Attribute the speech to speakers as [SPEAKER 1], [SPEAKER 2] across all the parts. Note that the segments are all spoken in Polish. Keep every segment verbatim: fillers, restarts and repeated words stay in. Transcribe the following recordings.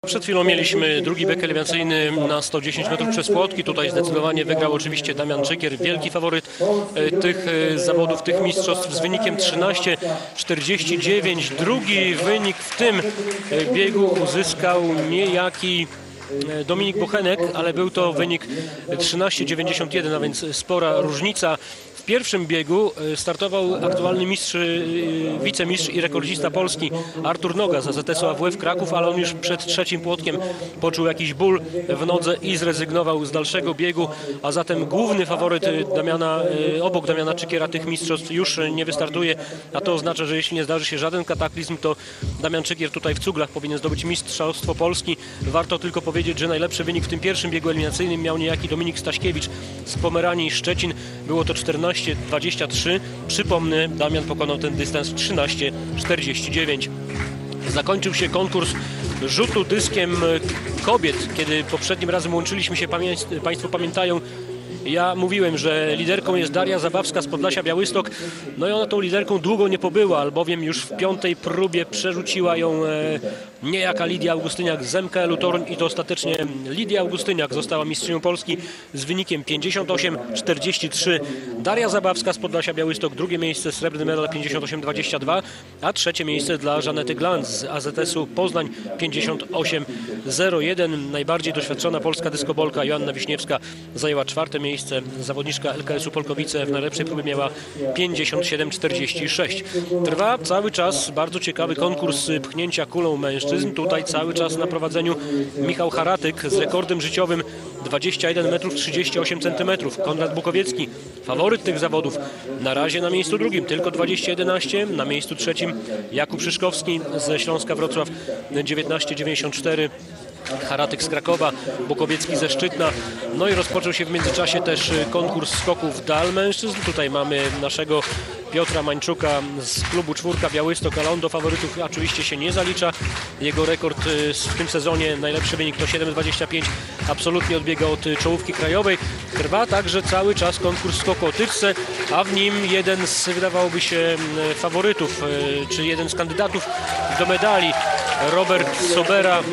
[SPEAKER 1] Przed chwilą mieliśmy drugi bieg eliminacyjny na sto dziesięć metrów przez płotki. Tutaj zdecydowanie wygrał oczywiście Damian Czygier, wielki faworyt tych zawodów, tych mistrzostw z wynikiem trzynaście czterdzieści dziewięć. Drugi wynik w tym biegu uzyskał niejaki Dominik Bochenek, ale był to wynik trzynaście dziewięćdziesiąt jeden, a więc spora różnica. W pierwszym biegu startował aktualny mistrz, wicemistrz i rekordzista Polski Artur Noga z A Z S u A W F Kraków, ale on już przed trzecim płotkiem poczuł jakiś ból w nodze i zrezygnował z dalszego biegu, a zatem główny faworyt Damiana, obok Damiana Czygiera tych mistrzostw już nie wystartuje, a to oznacza, że jeśli nie zdarzy się żaden kataklizm, to Damian Czygier tutaj w cuglach powinien zdobyć mistrzostwo Polski. Warto tylko powiedzieć, że najlepszy wynik w tym pierwszym biegu eliminacyjnym miał niejaki Dominik Staśkiewicz z Pomeranii Szczecin. Było to czternaście dwadzieścia trzy. Przypomnę, Damian pokonał ten dystans w trzynaście czterdzieści dziewięć. Zakończył się konkurs rzutu dyskiem kobiet. Kiedy poprzednim razem łączyliśmy się, Państwo pamiętają, ja mówiłem, że liderką jest Daria Zabawska z Podlasia Białystok. No i ona tą liderką długo nie pobyła, albowiem już w piątej próbie przerzuciła ją e, niejaka Lidia Augustyniak z M K L u Toruń i to ostatecznie Lidia Augustyniak została mistrzynią Polski z wynikiem pięćdziesiąt osiem czterdzieści trzy. Daria Zabawska z Podlasia Białystok drugie miejsce, srebrny medal pięćdziesiąt osiem dwadzieścia dwa, a trzecie miejsce dla Żanety Glanz z A Z S u Poznań pięćdziesiąt osiem zero jeden. Najbardziej doświadczona polska dyskobolka Joanna Wiśniewska zajęła czwarte miejsce. Miejsce zawodniczka L K S u Polkowice w najlepszej próbie miała pięćdziesiąt siedem czterdzieści sześć. Trwa cały czas bardzo ciekawy konkurs pchnięcia kulą mężczyzn. Tutaj cały czas na prowadzeniu Michał Haratyk z rekordem życiowym dwadzieścia jeden metrów trzydzieści osiem centymetrów. Konrad Bukowiecki, faworyt tych zawodów, na razie na miejscu drugim, tylko dwadzieścia jedenaście. Na miejscu trzecim Jakub Szyszkowski ze Śląska Wrocław dziewiętnaście dziewięćdziesiąt cztery. Haratyk z Krakowa, Bukowiecki ze Szczytna. No i rozpoczął się w międzyczasie też konkurs skoków w dal mężczyzn. Tutaj mamy naszego Piotra Mańczuka z klubu Czwórka Białystok, ale on do faworytów oczywiście się nie zalicza. Jego rekord w tym sezonie, najlepszy wynik to siedem dwadzieścia pięć, absolutnie odbiega od czołówki krajowej. Trwa także cały czas konkurs skoku o tyczce, a w nim jeden z, wydawałoby się, faworytów, czy jeden z kandydatów do medali, Robert Sobera,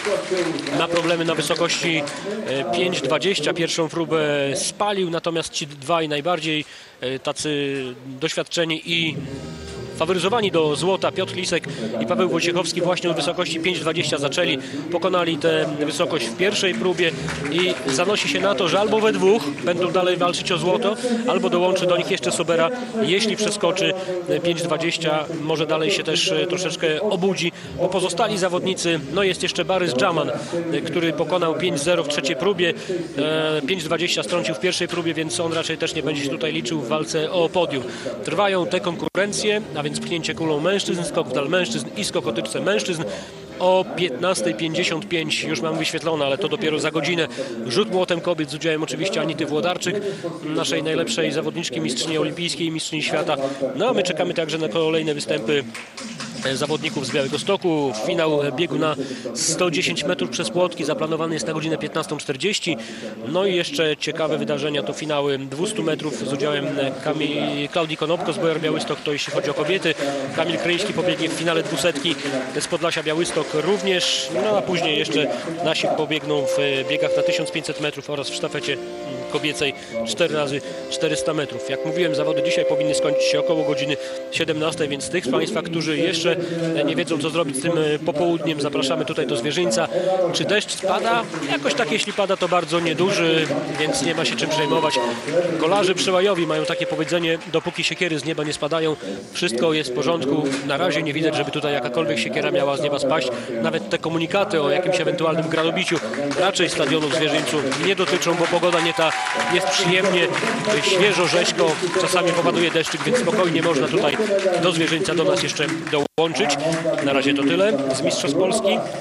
[SPEAKER 1] ma problemy na wysokości pięć dwadzieścia. Pierwszą próbę spalił, natomiast ci dwaj najbardziej tacy doświadczeni i faworyzowani do złota, Piotr Lisek i Paweł Wojciechowski, właśnie od wysokości pięć dwadzieścia zaczęli. Pokonali tę wysokość w pierwszej próbie i zanosi się na to, że albo we dwóch będą dalej walczyć o złoto, albo dołączy do nich jeszcze Sobera. Jeśli przeskoczy pięć dwadzieścia, może dalej się też troszeczkę obudzi, bo pozostali zawodnicy, no jest jeszcze Barys Dżaman, który pokonał pięć zero w trzeciej próbie, pięć dwadzieścia strącił w pierwszej próbie, więc on raczej też nie będzie się tutaj liczył w walce o podium. Trwają te konkurencje, a więc pchnięcie kulą mężczyzn, skok w dal mężczyzn i skok o tyczce mężczyzn. O piętnasta pięćdziesiąt pięć już mam wyświetlone, ale to dopiero za godzinę. Rzut młotem kobiet z udziałem oczywiście Anity Włodarczyk, naszej najlepszej zawodniczki, mistrzyni olimpijskiej i mistrzyni świata. No a my czekamy także na kolejne występy zawodników z Białegostoku. Finał biegu na sto dziesięć metrów przez płotki zaplanowany jest na godzinę piętnastą czterdzieści. No i jeszcze ciekawe wydarzenia to finały dwieście metrów z udziałem Kamil, Klaudii Konopko z B R Białystok, to jeśli chodzi o kobiety. Kamil Kryński pobiegnie w finale dwusetki z Podlasia Białystok również. No a później jeszcze nasi pobiegną w biegach na tysiąc pięćset metrów oraz w sztafecie kobiecej cztery razy czterysta metrów. Jak mówiłem, zawody dzisiaj powinny skończyć się około godziny siedemnastej, więc tych z Państwa, którzy jeszcze nie wiedzą, co zrobić z tym popołudniem, zapraszamy tutaj do Zwierzyńca. Czy deszcz spada? Jakoś tak, jeśli pada, to bardzo nieduży, więc nie ma się czym przejmować. Kolarze przełajowi mają takie powiedzenie: dopóki siekiery z nieba nie spadają, wszystko jest w porządku. Na razie nie widać, żeby tutaj jakakolwiek siekiera miała z nieba spaść. Nawet te komunikaty o jakimś ewentualnym gradobiciu raczej stadionu w Zwierzyńcu nie dotyczą, bo pogoda nie ta, jest przyjemnie, świeżo, rzeźko, czasami popaduje deszczyk, więc spokojnie można tutaj do Zwierzyńca do nas jeszcze dołączyć. Na razie to tyle z Mistrzostw Polski.